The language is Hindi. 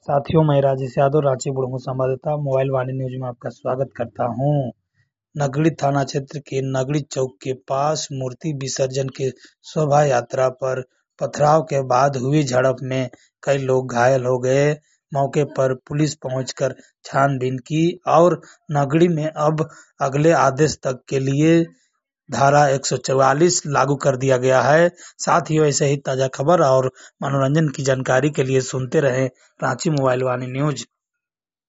साथियों, मैं राजेश यादव, रांची बुढ़मू संवाददाता मोबाइल वाणी न्यूज में आपका स्वागत करता हूं। नगड़ी थाना क्षेत्र के नगड़ी चौक के पास मूर्ति विसर्जन के शोभा यात्रा पर पथराव के बाद हुई झड़प में कई लोग घायल हो गए। मौके पर पुलिस पहुंचकर छानबीन की और नगड़ी में अब अगले आदेश तक के लिए धारा 144 लागू कर दिया गया है। साथ ही ऐसे ही ताजा खबर और मनोरंजन की जानकारी के लिए सुनते रहें रांची मोबाइल वाणी न्यूज।